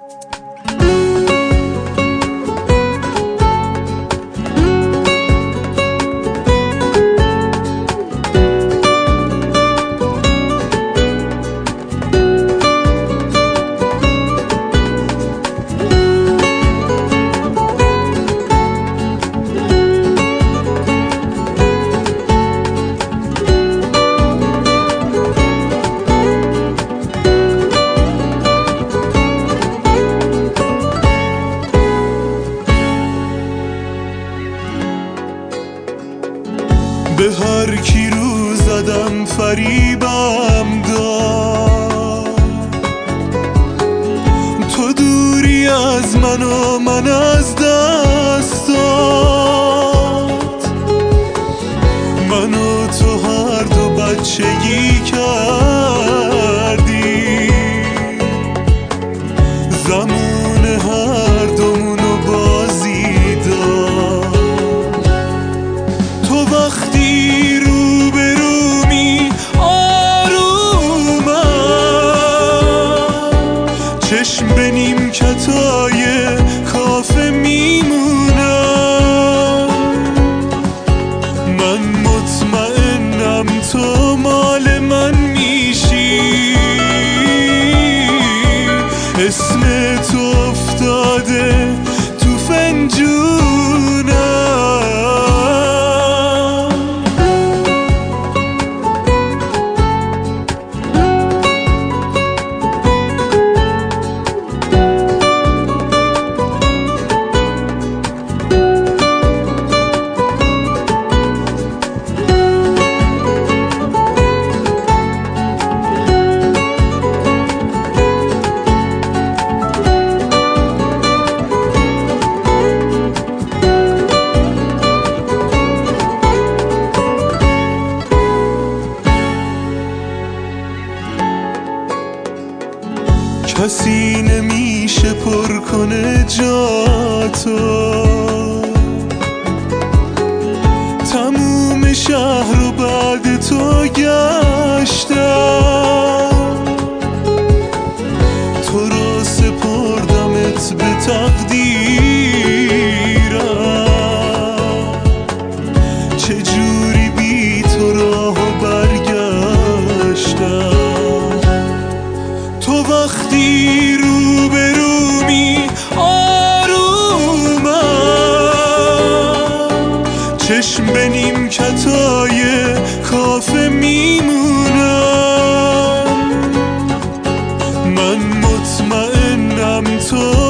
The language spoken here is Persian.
به هر کی رو زدم فریبم داد، تو دوری از من و من از دست داد. من و تو هر دو بچگی کردیم، زمان هر دومونو بازی داد. تو وقتی رو به رومی آرومم، چشم به نیمکتای کافه میمونم. من مطمئنم تو مال من میشی، اسم تو افتاده تو فنجونم. کسی نمیشه پر کنه جاتو، تموم شهر رو بعد تو گشتم. تو رو سپردمت به تقدیرم، چجوری بی تو راهو برگشتم. تو وقتی رو به رومی آرومم، چشم به نیمکتای کافه میمونم. من مطمئنم تو